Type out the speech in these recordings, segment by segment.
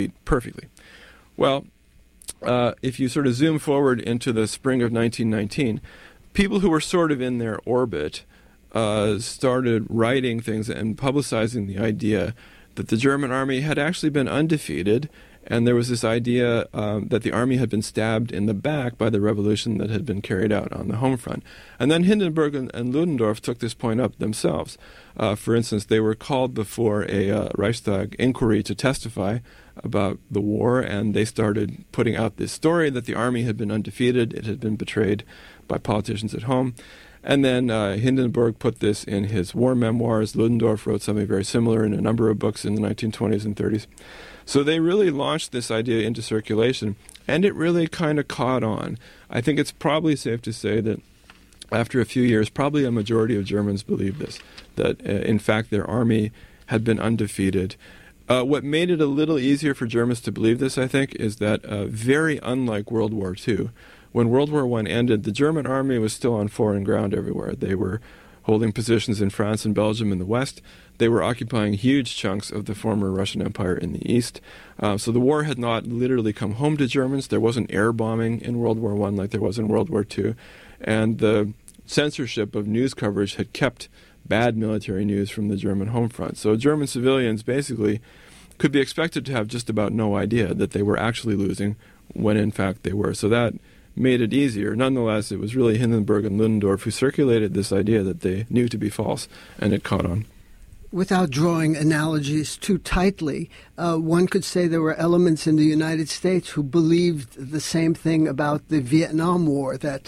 perfectly. Well, if you sort of zoom forward into the spring of 1919, people who were sort of in their orbit started writing things and publicizing the idea that the German army had actually been undefeated, and there was this idea that the army had been stabbed in the back by the revolution that had been carried out on the home front. And then Hindenburg and Ludendorff took this point up themselves. For instance, they were called before a Reichstag inquiry to testify about the war, and they started putting out this story that the army had been undefeated, it had been betrayed by politicians at home. And then Hindenburg put this in his war memoirs. Ludendorff wrote something very similar in a number of books in the 1920s and 30s. So they really launched this idea into circulation, and it really kind of caught on. I think it's probably safe to say that after a few years, probably a majority of Germans believed this, that in fact their army had been undefeated. What made it a little easier for Germans to believe this, I think, is that very unlike World War II, when World War I ended, the German army was still on foreign ground everywhere. They were holding positions in France and Belgium in the west. They were occupying huge chunks of the former Russian Empire in the east. So the war had not literally come home to Germans. There wasn't air bombing in World War I like there was in World War II. And the censorship of news coverage had kept bad military news from the German home front. So German civilians basically could be expected to have just about no idea that they were actually losing when in fact they were. So that made it easier. Nonetheless, it was really Hindenburg and Ludendorff who circulated this idea that they knew to be false, and it caught on. Without drawing analogies too tightly, one could say there were elements in the United States who believed the same thing about the Vietnam War, that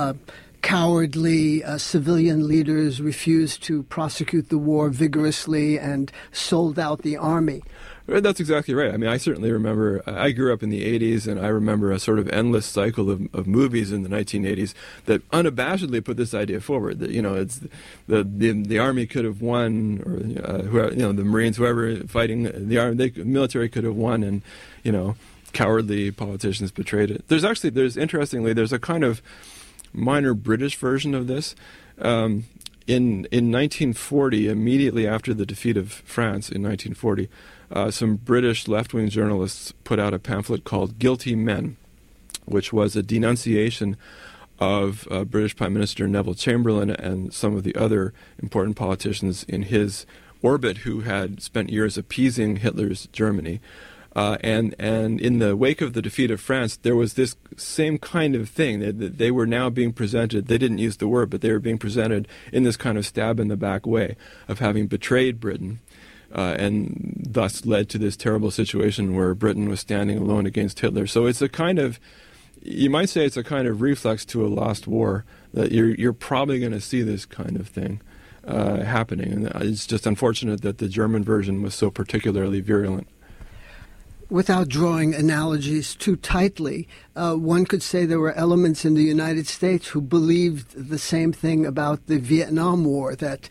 cowardly civilian leaders refused to prosecute the war vigorously and sold out the army. That's exactly right. I mean, I certainly remember, I grew up in the 80s, and I remember a sort of endless cycle of movies in the 1980s that unabashedly put this idea forward, that, you know, it's the army could have won, or, whoever, you know, the Marines, whoever fighting the army, the military could have won, and, you know, cowardly politicians betrayed it. There's interestingly, there's a kind of minor British version of this. In 1940, immediately after the defeat of France in 1940, some British left-wing journalists put out a pamphlet called Guilty Men, which was a denunciation of British Prime Minister Neville Chamberlain and some of the other important politicians in his orbit who had spent years appeasing Hitler's Germany. And in the wake of the defeat of France, there was this same kind of thing. They were now being presented, they didn't use the word, but they were being presented in this kind of stab-in-the-back way of having betrayed Britain, and thus led to this terrible situation where Britain was standing alone against Hitler. So it's a kind of, you might say it's a kind of reflex to a lost war, that you're probably going to see this kind of thing happening. And it's just unfortunate that the German version was so particularly virulent. Without drawing analogies too tightly, one could say there were elements in the United States who believed the same thing about the Vietnam War, that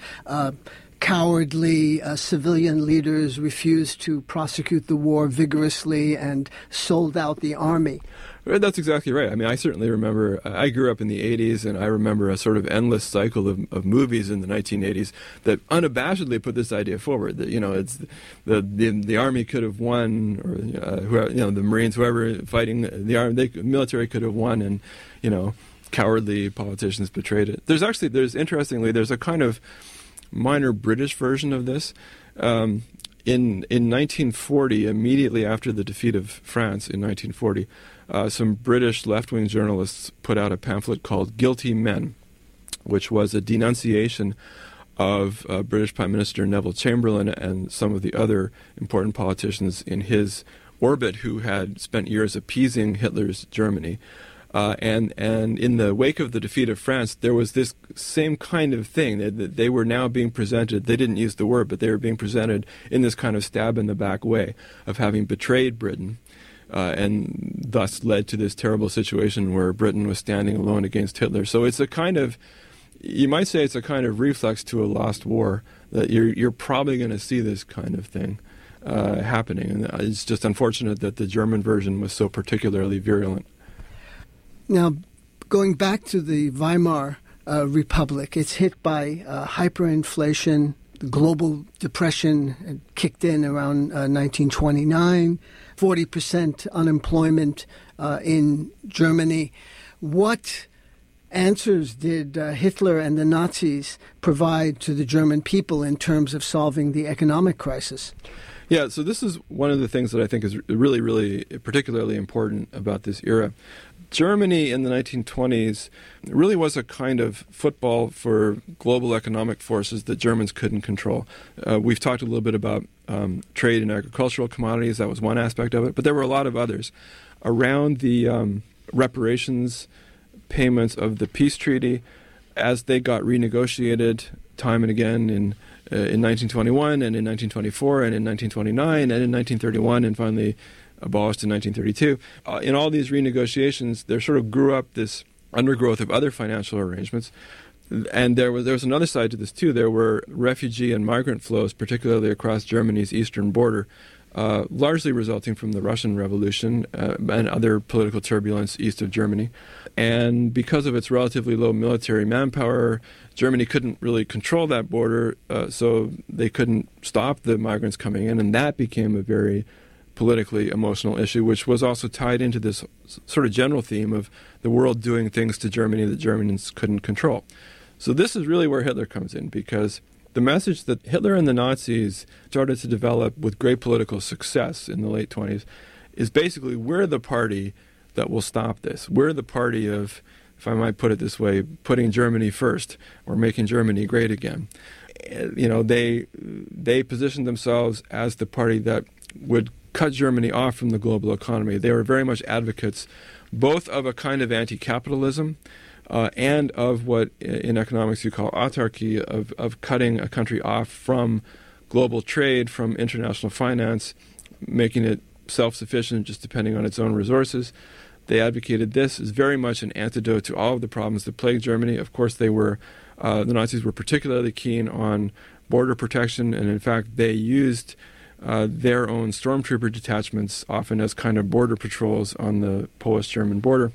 cowardly civilian leaders refused to prosecute the war vigorously and sold out the army. That's exactly right. I mean, I certainly remember, I grew up in the 80s, and I remember a sort of endless cycle of movies in the 1980s that unabashedly put this idea forward, that, you know, it's the army could have won, or whoever, you know, the Marines, whoever fighting the army, the military could have won, and, you know, cowardly politicians betrayed it. There's interestingly, there's a kind of minor British version of this. In 1940, immediately after the defeat of France in 1940, some British left-wing journalists put out a pamphlet called Guilty Men, which was a denunciation of British Prime Minister Neville Chamberlain and some of the other important politicians in his orbit who had spent years appeasing Hitler's Germany. And in the wake of the defeat of France, there was this same kind of thing. They were now being presented, they didn't use the word, but they were being presented in this kind of stab-in-the-back way of having betrayed Britain, and thus led to this terrible situation where Britain was standing alone against Hitler. So it's a kind of, you might say it's a kind of reflex to a lost war, that you're probably going to see this kind of thing happening. And it's just unfortunate that the German version was so particularly virulent. Now, going back to the Weimar Republic, it's hit by hyperinflation, The global depression had kicked in around 1929, 40% unemployment in Germany. What answers did Hitler and the Nazis provide to the German people in terms of solving the economic crisis? Yeah, so this is one of the things that I think is really, really particularly important about this era. Germany in the 1920s really was a kind of football for global economic forces that Germans couldn't control. We've talked a little bit about trade in agricultural commodities. That was one aspect of it, but there were a lot of others. Around the reparations payments of the peace treaty, as they got renegotiated time and again in 1921 and in 1924 and in 1929 and in 1931 and finally abolished in 1932. In all these renegotiations, there sort of grew up this undergrowth of other financial arrangements. And there was another side to this, too. There were refugee and migrant flows, particularly across Germany's eastern border, largely resulting from the Russian Revolution and other political turbulence east of Germany. And because of its relatively low military manpower, Germany couldn't really control that border, so they couldn't stop the migrants coming in, and that became a very politically emotional issue, which was also tied into this sort of general theme of the world doing things to Germany that Germans couldn't control. So this is really where Hitler comes in, because the message that Hitler and the Nazis started to develop with great political success in the late 20s is basically, we're the party that will stop this. We're the party of, if I might put it this way, putting Germany first or making Germany great again. You know, they positioned themselves as the party that would cut Germany off from the global economy. They were very much advocates both of a kind of anti-capitalism and of what in economics you call autarky, of cutting a country off from global trade, from international finance, making it self-sufficient just depending on its own resources. They advocated this as very much an antidote to all of the problems that plagued Germany. Of course, the Nazis were particularly keen on border protection, and in fact, they used their own stormtrooper detachments often as kind of border patrols on the Polish-German border.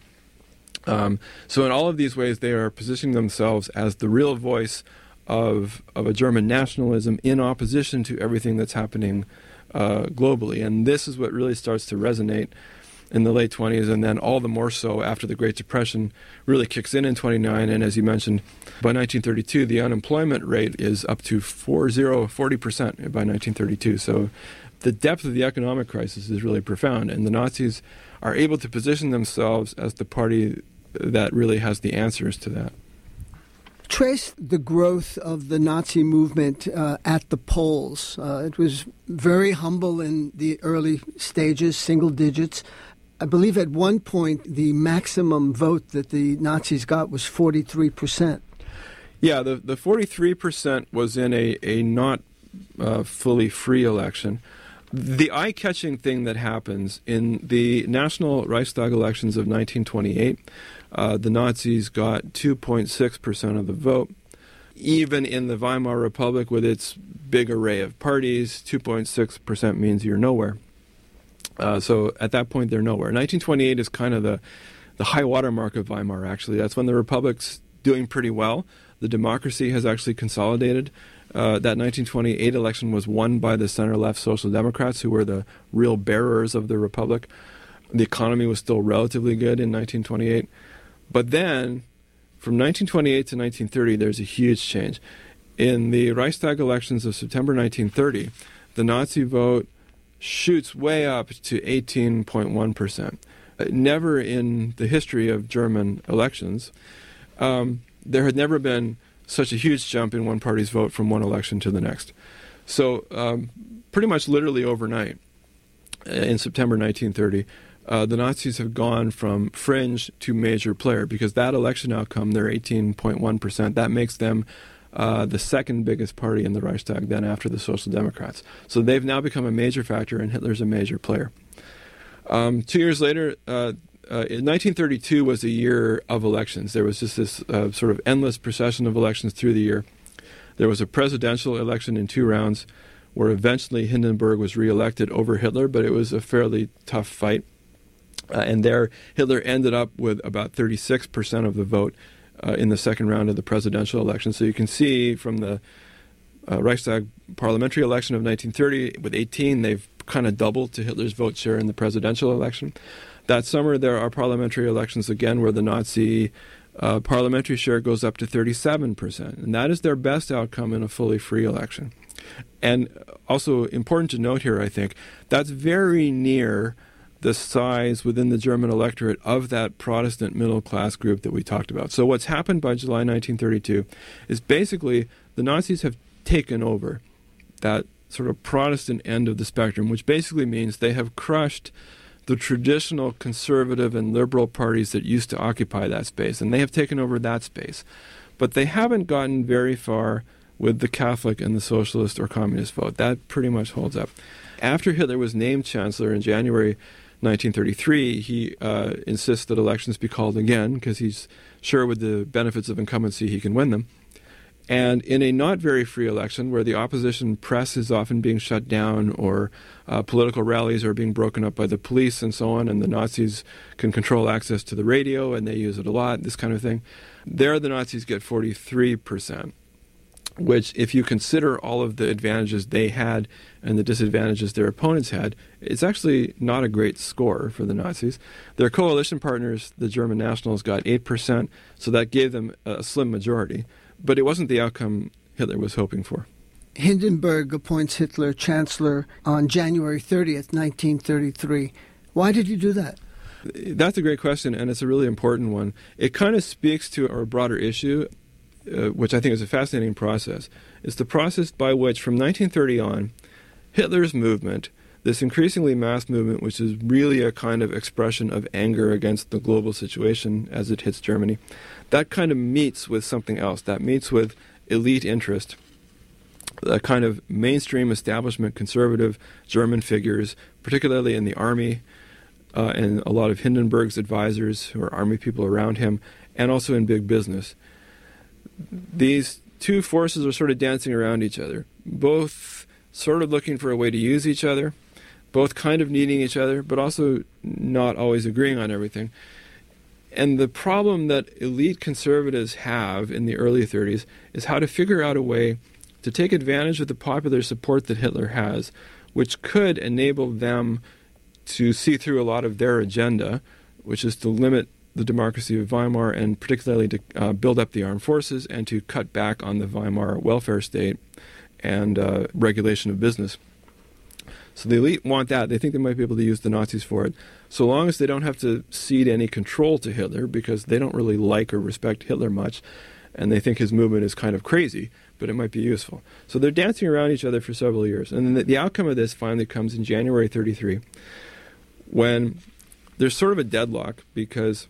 So in all of these ways, they are positioning themselves as the real voice of a German nationalism in opposition to everything that's happening globally. And this is what really starts to resonate in the late 20s, and then all the more so after the Great Depression really kicks in 29. And as you mentioned, by 1932, the unemployment rate is up to 40% by 1932. So the depth of the economic crisis is really profound, and the Nazis are able to position themselves as the party that really has the answers to that. Trace the growth of the Nazi movement at the polls. It was very humble in the early stages, single digits. I believe at one point the maximum vote that the Nazis got was 43%. Yeah, the 43% was in a not fully free election. The eye-catching thing that happens in the national Reichstag elections of 1928, the Nazis got 2.6% of the vote. Even in the Weimar Republic, with its big array of parties, 2.6% means you're nowhere. So at that point, they're nowhere. 1928 is kind of the high water mark of Weimar, actually. That's when the Republic's doing pretty well. The democracy has actually consolidated. That 1928 election was won by the center-left Social Democrats, who were the real bearers of the Republic. The economy was still relatively good in 1928. But then, from 1928 to 1930, there's a huge change. In the Reichstag elections of September 1930, the Nazi vote shoots way up to 18.1%. Never in the history of German elections, there had never been such a huge jump in one party's vote from one election to the next. So pretty much literally overnight, in September 1930, the Nazis have gone from fringe to major player, because that election outcome, they're 18.1%. That makes them the second biggest party in the Reichstag, then after the Social Democrats. So they've now become a major factor, and Hitler's a major player. 2 years later, 1932 was a year of elections. There was just this sort of endless procession of elections through the year. There was a presidential election in 2 rounds, where eventually Hindenburg was reelected over Hitler, but it was a fairly tough fight. And there, Hitler ended up with about 36% of the vote in the second round of the presidential election. So you can see from the Reichstag parliamentary election of 1930. With 18, they've kind of doubled to Hitler's vote share in the presidential election. That summer, there are parliamentary elections again where the Nazi parliamentary share goes up to 37%. And that is their best outcome in a fully free election. And also important to note here, I think, that's very near the size within the German electorate of that Protestant middle-class group that we talked about. So what's happened by July 1932 is basically the Nazis have taken over that sort of Protestant end of the spectrum, which basically means they have crushed the traditional conservative and liberal parties that used to occupy that space, and they have taken over that space. But they haven't gotten very far with the Catholic and the socialist or communist vote. That pretty much holds up. After Hitler was named chancellor in January 1933, he insists that elections be called again because he's sure with the benefits of incumbency he can win them. And in a not very free election where the opposition press is often being shut down or political rallies are being broken up by the police and so on, and the Nazis can control access to the radio and they use it a lot, this kind of thing, there the Nazis get 43%. Which, if you consider all of the advantages they had and the disadvantages their opponents had, it's actually not a great score for the Nazis. Their coalition partners, the German Nationals, got 8%, so that gave them a slim majority. But it wasn't the outcome Hitler was hoping for. Hindenburg appoints Hitler chancellor on January 30th, 1933. Why did he do that? That's a great question, and it's a really important one. It kind of speaks to our broader issue, which I think is a fascinating process. It's the process by which, from 1930 on, Hitler's movement, this increasingly mass movement, which is really a kind of expression of anger against the global situation as it hits Germany, that kind of meets with something else. That meets with elite interest, a kind of mainstream establishment conservative German figures, particularly in the army, and a lot of Hindenburg's advisors who are army people around him, and also in big business. These two forces are sort of dancing around each other, both sort of looking for a way to use each other, both kind of needing each other, but also not always agreeing on everything. And the problem that elite conservatives have in the early 30s is how to figure out a way to take advantage of the popular support that Hitler has, which could enable them to see through a lot of their agenda, which is to limit the democracy of Weimar and particularly to build up the armed forces and to cut back on the Weimar welfare state and regulation of business. So the elite want that. They think they might be able to use the Nazis for it, so long as they don't have to cede any control to Hitler, because they don't really like or respect Hitler much, and they think his movement is kind of crazy, but it might be useful. So they're dancing around each other for several years. And then the outcome of this finally comes in January 1933, when there's sort of a deadlock because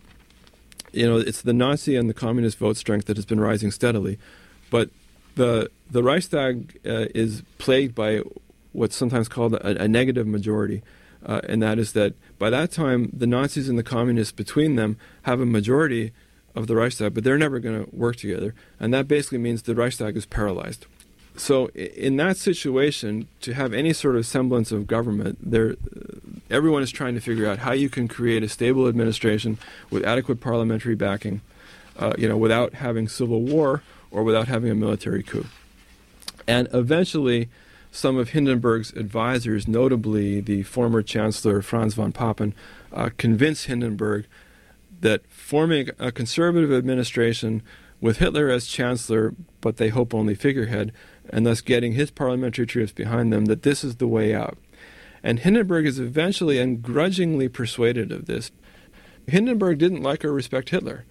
it's the Nazi and the communist vote strength that has been rising steadily, but the Reichstag is plagued by what's sometimes called a negative majority, and that is that by that time the Nazis and the communists between them have a majority of the Reichstag, but they're never going to work together, and that basically means the Reichstag is paralyzed. So in that situation, to have any sort of semblance of government, everyone is trying to figure out how you can create a stable administration with adequate parliamentary backing, without having civil war or without having a military coup. And eventually, some of Hindenburg's advisors, notably the former Chancellor Franz von Papen, convince Hindenburg that forming a conservative administration with Hitler as chancellor, but they hope only figurehead, and thus getting his parliamentary troops behind them, that this is the way out. And Hindenburg is eventually and grudgingly persuaded of this. Hindenburg didn't like or respect Hitler.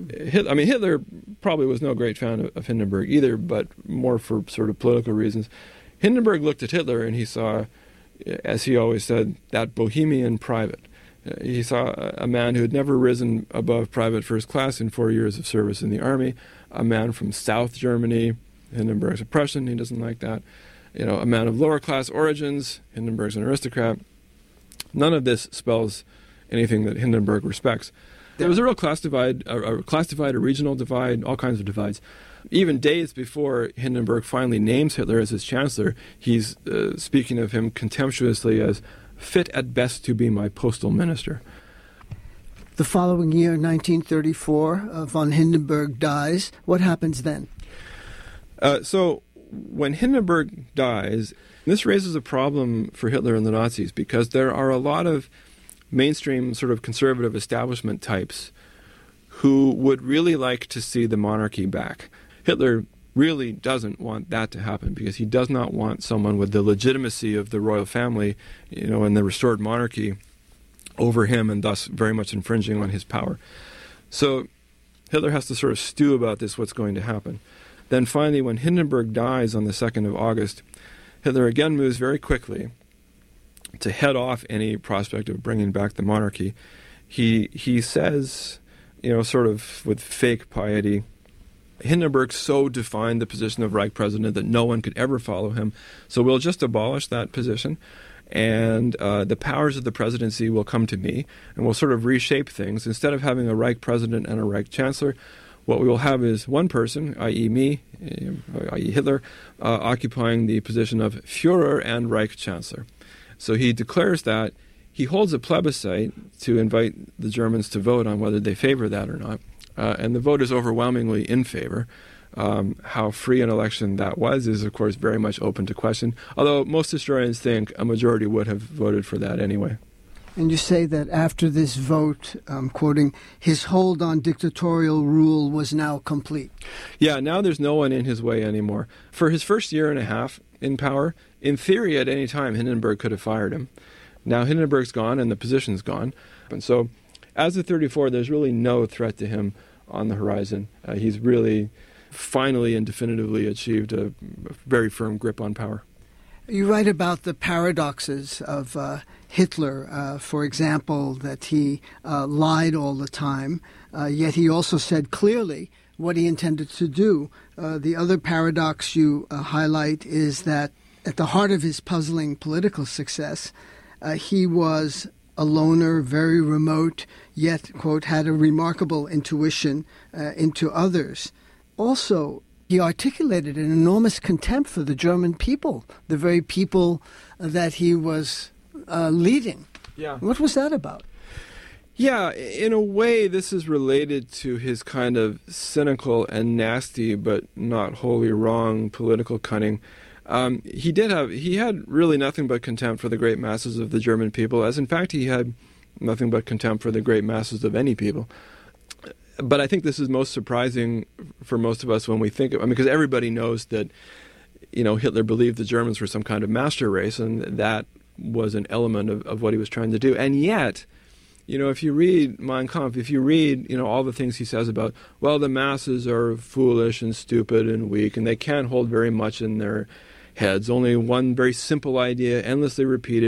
Hitler probably was no great fan of Hindenburg either, but more for sort of political reasons. Hindenburg looked at Hitler and he saw, as he always said, that bohemian private. He saw a man who had never risen above private first class in 4 years of service in the army, a man from South Germany. Hindenburg's a Prussian, he doesn't like that. A man of lower class origins, Hindenburg's an aristocrat. None of this spells anything that Hindenburg respects. There was a real class divide, a regional divide, all kinds of divides. Even days before Hindenburg finally names Hitler as his chancellor, he's speaking of him contemptuously as fit at best to be my postal minister. The following year, 1934, von Hindenburg dies. What happens then? So when Hindenburg dies, this raises a problem for Hitler and the Nazis, because there are a lot of mainstream sort of conservative establishment types who would really like to see the monarchy back. Hitler really doesn't want that to happen, because he does not want someone with the legitimacy of the royal family, and the restored monarchy over him, and thus very much infringing on his power. So Hitler has to sort of stew about this, what's going to happen. Then finally, when Hindenburg dies on the 2nd of August, Hitler again moves very quickly to head off any prospect of bringing back the monarchy. He says, sort of with fake piety, Hindenburg so defined the position of Reich president that no one could ever follow him, so we'll just abolish that position, and the powers of the presidency will come to me, and we'll sort of reshape things. Instead of having a Reich president and a Reich chancellor, what we will have is one person, i.e. me, i.e. Hitler, occupying the position of Führer and Reich chancellor. So he declares that. He holds a plebiscite to invite the Germans to vote on whether they favor that or not. And the vote is overwhelmingly in favor. How free an election that was is, of course, very much open to question, although most historians think a majority would have voted for that anyway. And you say that after this vote, quoting, his hold on dictatorial rule was now complete. Yeah, now there's no one in his way anymore. For his first year and a half in power, in theory, at any time, Hindenburg could have fired him. Now Hindenburg's gone and the position's gone. And so as of 1934, there's really no threat to him on the horizon. He's really finally and definitively achieved a very firm grip on power. You write about the paradoxes of Hitler, for example, that he lied all the time, yet he also said clearly what he intended to do. The other paradox you highlight is that at the heart of his puzzling political success, he was a loner, very remote, yet, quote, had a remarkable intuition into others. Also, he articulated an enormous contempt for the German people, the very people that he was leading. Yeah. What was that about? Yeah, in a way, this is related to his kind of cynical and nasty, but not wholly wrong political cunning. He had really nothing but contempt for the great masses of the German people, as in fact he had nothing but contempt for the great masses of any people. But I think this is most surprising for most of us when we think of, because everybody knows that, Hitler believed the Germans were some kind of master race, and that was an element of what he was trying to do. And yet, if you read Mein Kampf, if you read, all the things he says about, well, the masses are foolish and stupid and weak, and they can't hold very much in their heads. Only one very simple idea, endlessly repeat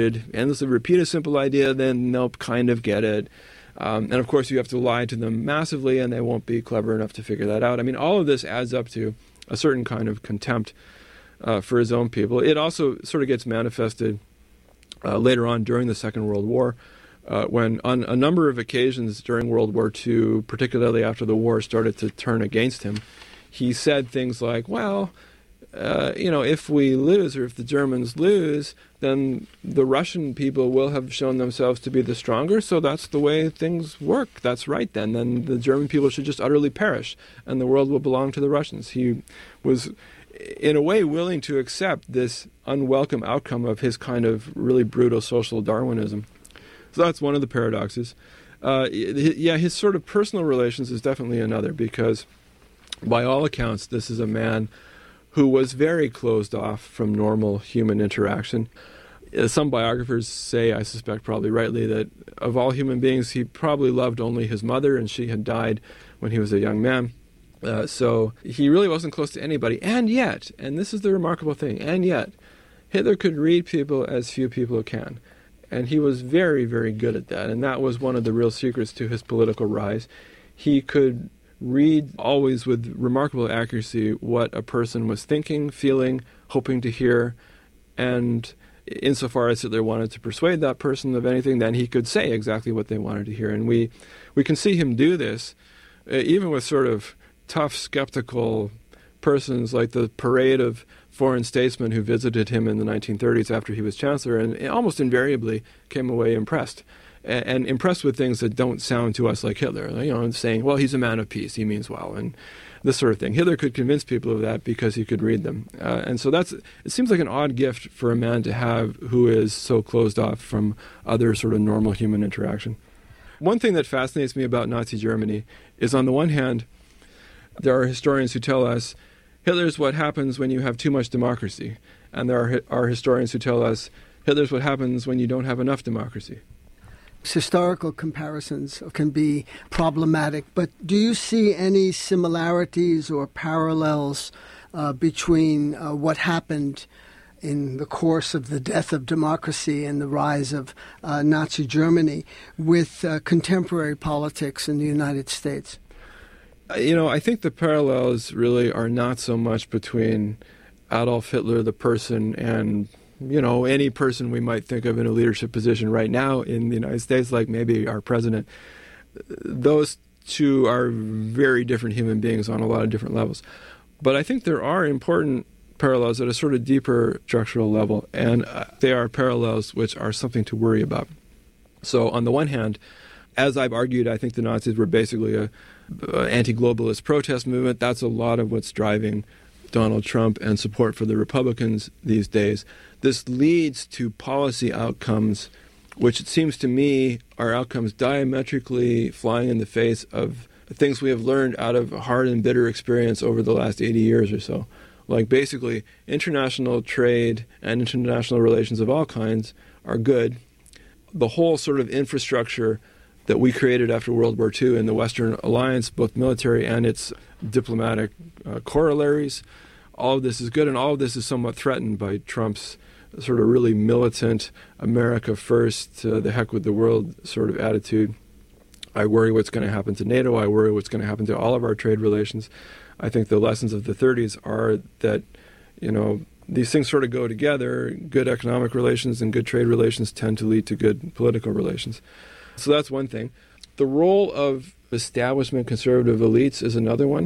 a simple idea, then they'll kind of get it. And of course, you have to lie to them massively, and they won't be clever enough to figure that out. I mean, all of this adds up to a certain kind of contempt for his own people. It also sort of gets manifested later on during the Second World War, when on a number of occasions during World War II, particularly after the war started to turn against him, he said things like, well, if we lose, or if the Germans lose, then the Russian people will have shown themselves to be the stronger, so that's the way things work. That's right then. Then the German people should just utterly perish, and the world will belong to the Russians. He was, in a way, willing to accept this unwelcome outcome of his kind of really brutal social Darwinism. So that's one of the paradoxes. His sort of personal relations is definitely another, because by all accounts, this is a man who was very closed off from normal human interaction. Some biographers say, I suspect probably rightly, that of all human beings, he probably loved only his mother, and she had died when he was a young man. So he really wasn't close to anybody. And yet, and this is the remarkable thing, and yet, Hitler could read people as few people can. And he was very, very good at that. And that was one of the real secrets to his political rise. He could read always with remarkable accuracy what a person was thinking, feeling, hoping to hear, and insofar as Hitler wanted to persuade that person of anything, then he could say exactly what they wanted to hear. And we can see him do this even with sort of tough, skeptical persons like the parade of foreign statesmen who visited him in the 1930s after he was chancellor, and almost invariably came away impressed. and impressed with things that don't sound to us like Hitler. Saying, well, he's a man of peace, he means well, and this sort of thing. Hitler could convince people of that because he could read them. And so it seems like an odd gift for a man to have who is so closed off from other sort of normal human interaction. One thing that fascinates me about Nazi Germany is, on the one hand, there are historians who tell us Hitler's what happens when you have too much democracy. And there are historians who tell us Hitler's what happens when you don't have enough democracy. Historical comparisons can be problematic, but do you see any similarities or parallels between what happened in the course of the death of democracy and the rise of Nazi Germany with contemporary politics in the United States? I think the parallels really are not so much between Adolf Hitler, the person, and any person we might think of in a leadership position right now in the United States, like maybe our president. Those two are very different human beings on a lot of different levels. But I think there are important parallels at a sort of deeper structural level, and they are parallels which are something to worry about. So on the one hand, as I've argued, I think the Nazis were basically a anti-globalist protest movement. That's a lot of what's driving Donald Trump and support for the Republicans these days. This leads to policy outcomes, which it seems to me are outcomes diametrically flying in the face of things we have learned out of hard and bitter experience over the last 80 years or so. Like basically, international trade and international relations of all kinds are good. The whole sort of infrastructure that we created after World War II in the Western Alliance, both military and its diplomatic corollaries, all of this is good, and all of this is somewhat threatened by Trump's sort of really militant, America first, the heck with the world sort of attitude. I worry what's going to happen to NATO. I worry what's going to happen to all of our trade relations. I think the lessons of the 30s are that, these things sort of go together. Good economic relations and good trade relations tend to lead to good political relations. So that's one thing. The role of establishment conservative elites is another one.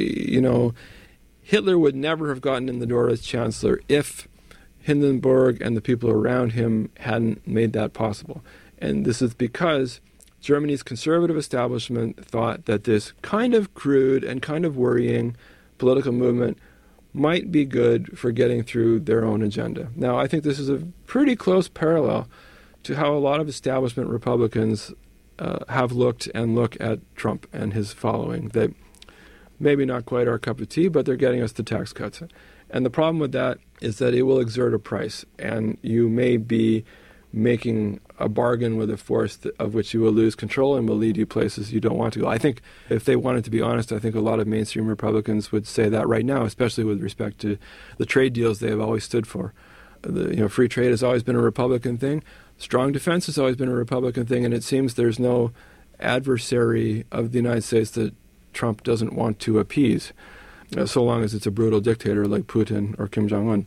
Hitler would never have gotten in the door as chancellor if Hindenburg and the people around him hadn't made that possible. And this is because Germany's conservative establishment thought that this kind of crude and kind of worrying political movement might be good for getting through their own agenda. Now, I think this is a pretty close parallel to how a lot of establishment Republicans have looked and look at Trump and his following. That maybe not quite our cup of tea, but they're getting us the tax cuts. And the problem with that is that it will exert a price, and you may be making a bargain with a force of which you will lose control and will lead you places you don't want to go. I think if they wanted to be honest, I think a lot of mainstream Republicans would say that right now, especially with respect to the trade deals they have always stood for. Free trade has always been a Republican thing. Strong defense has always been a Republican thing, and it seems there's no adversary of the United States that Trump doesn't want to appease, so long as it's a brutal dictator like Putin or Kim Jong-un.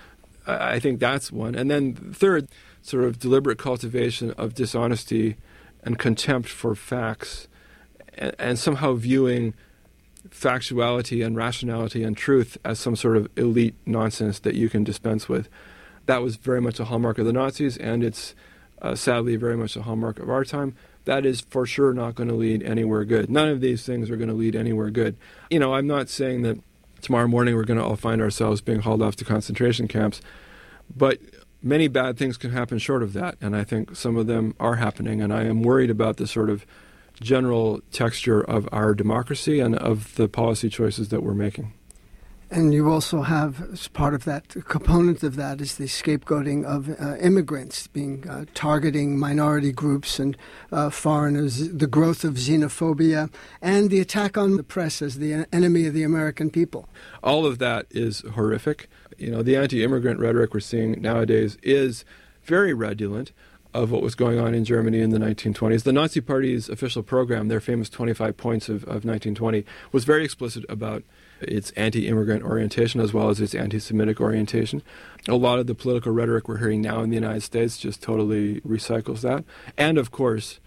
I think that's one. And then third, sort of deliberate cultivation of dishonesty and contempt for facts, and somehow viewing factuality and rationality and truth as some sort of elite nonsense that you can dispense with. That was very much a hallmark of the Nazis, and it's sadly very much a hallmark of our time. That is for sure not going to lead anywhere good. None of these things are going to lead anywhere good. I'm not saying that tomorrow morning we're going to all find ourselves being hauled off to concentration camps, but many bad things can happen short of that, and I think some of them are happening, and I am worried about the sort of general texture of our democracy and of the policy choices that we're making. And you also have, as part of that, a component of that is the scapegoating of immigrants, targeting minority groups and foreigners, the growth of xenophobia, and the attack on the press as the enemy of the American people. All of that is horrific. The anti-immigrant rhetoric we're seeing nowadays is very redolent of what was going on in Germany in the 1920s. The Nazi Party's official program, their famous 25 points of 1920, was very explicit about its anti-immigrant orientation as well as its anti-Semitic orientation. A lot of the political rhetoric we're hearing now in the United States just totally recycles that. And of course,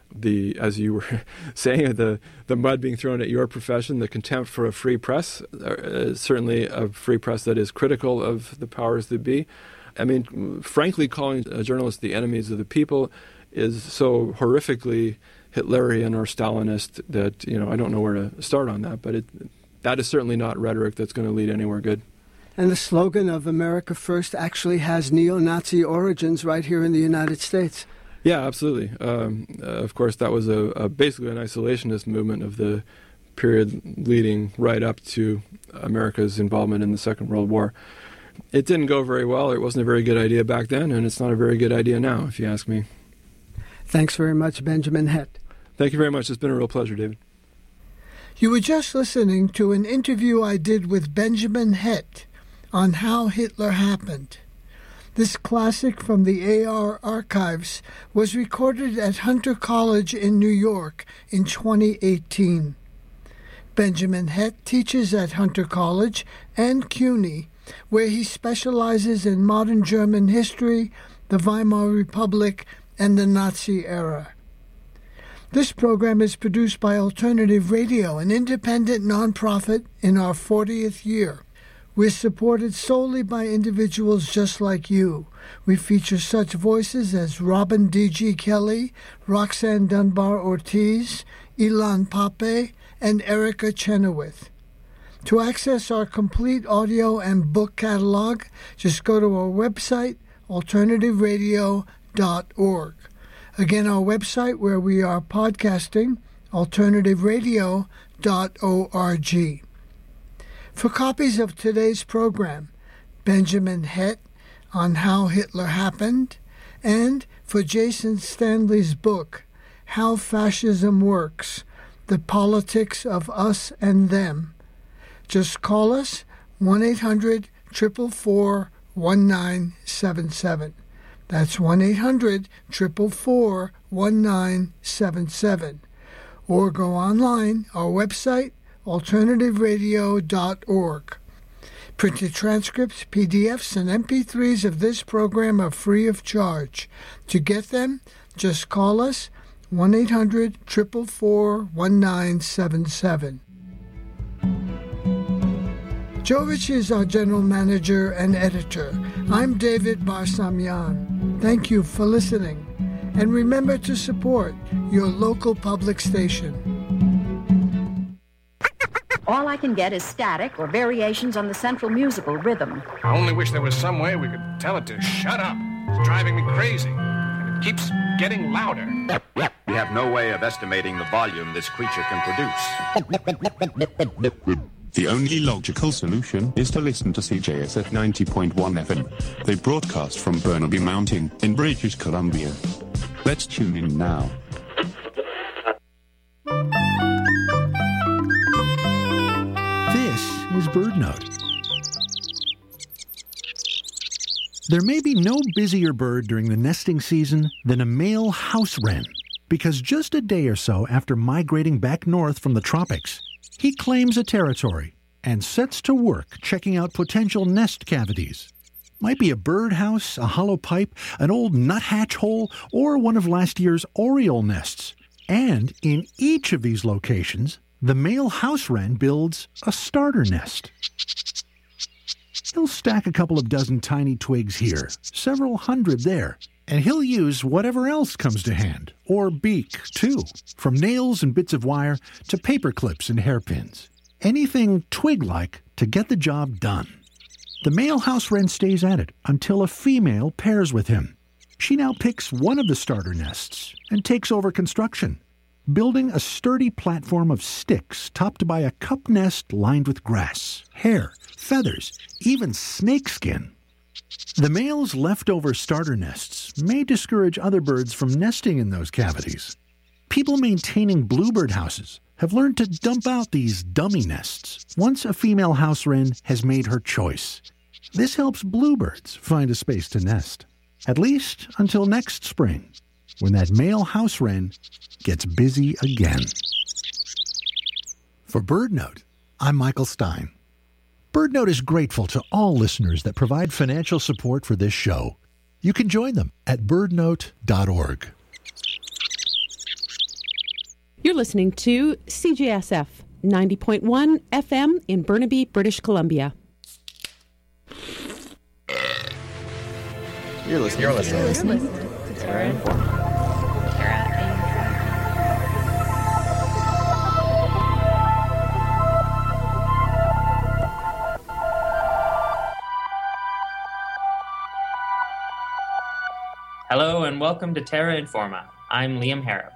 as you were saying, the mud being thrown at your profession, the contempt for a free press, certainly a free press that is critical of the powers that be. I mean, frankly, calling journalists the enemies of the people is so horrifically Hitlerian or Stalinist that, I don't know where to start on that. But that is certainly not rhetoric that's going to lead anywhere good. And the slogan of America First actually has neo-Nazi origins right here in the United States. Yeah, absolutely. Of course, that was basically an isolationist movement of the period leading right up to America's involvement in the Second World War. It didn't go very well. It wasn't a very good idea back then, and it's not a very good idea now, if you ask me. Thanks very much, Benjamin Hett. Thank you very much. It's been a real pleasure, David. You were just listening to an interview I did with Benjamin Hett on How Hitler Happened. This classic from the AR archives was recorded at Hunter College in New York in 2018. Benjamin Hett teaches at Hunter College and CUNY, where he specializes in modern German history, the Weimar Republic, and the Nazi era. This program is produced by Alternative Radio, an independent nonprofit in our 40th year. We're supported solely by individuals just like you. We feature such voices as Robin D.G. Kelly, Roxanne Dunbar Ortiz, Ilan Pape, and Erica Chenoweth. To access our complete audio and book catalog, just go to our website, alternativeradio.org. Again, our website where we are podcasting, alternativeradio.org. For copies of today's program, Benjamin Hett on How Hitler Happened, and for Jason Stanley's book, How Fascism Works, The Politics of Us and Them, just call us 1-800-444-1977. That's 1-800-444-1977. Or go online, our website, alternativeradio.org. Printed transcripts, PDFs, and MP3s of this program are free of charge. To get them, just call us 1-800-444-1977. Joe Ritchie is our general manager and editor. I'm David Barsamian. Thank you for listening. And remember to support your local public station. All I can get is static or variations on the central musical rhythm. I only wish there was some way we could tell it to shut up. It's driving me crazy. And it keeps getting louder. We have no way of estimating the volume this creature can produce. The only logical solution is to listen to CJS at 90.1 FM. They broadcast from Burnaby Mountain in British Columbia. Let's tune in now. This is BirdNote. There may be no busier bird during the nesting season than a male house wren, because just a day or so after migrating back north from the tropics, he claims a territory and sets to work checking out potential nest cavities. Might be a birdhouse, a hollow pipe, an old nuthatch hole, or one of last year's oriole nests. And in each of these locations, the male house wren builds a starter nest. He'll stack a couple of dozen tiny twigs here, several hundred there, and he'll use whatever else comes to hand, or beak, too, from nails and bits of wire to paper clips and hairpins. Anything twig-like to get the job done. The male house wren stays at it until a female pairs with him. She now picks one of the starter nests and takes over construction, building a sturdy platform of sticks topped by a cup nest lined with grass, hair, feathers, even snakeskin. The male's leftover starter nests may discourage other birds from nesting in those cavities. People maintaining bluebird houses have learned to dump out these dummy nests once a female house wren has made her choice. This helps bluebirds find a space to nest, at least until next spring, when that male house wren gets busy again. For BirdNote, I'm Michael Stein. BirdNote is grateful to all listeners that provide financial support for this show. You can join them at birdnote.org. You're listening to CJSF 90.1 FM in Burnaby, British Columbia. You're listening to Terra Informa. Hello and welcome to Terra Informa. I'm Liam Harrop.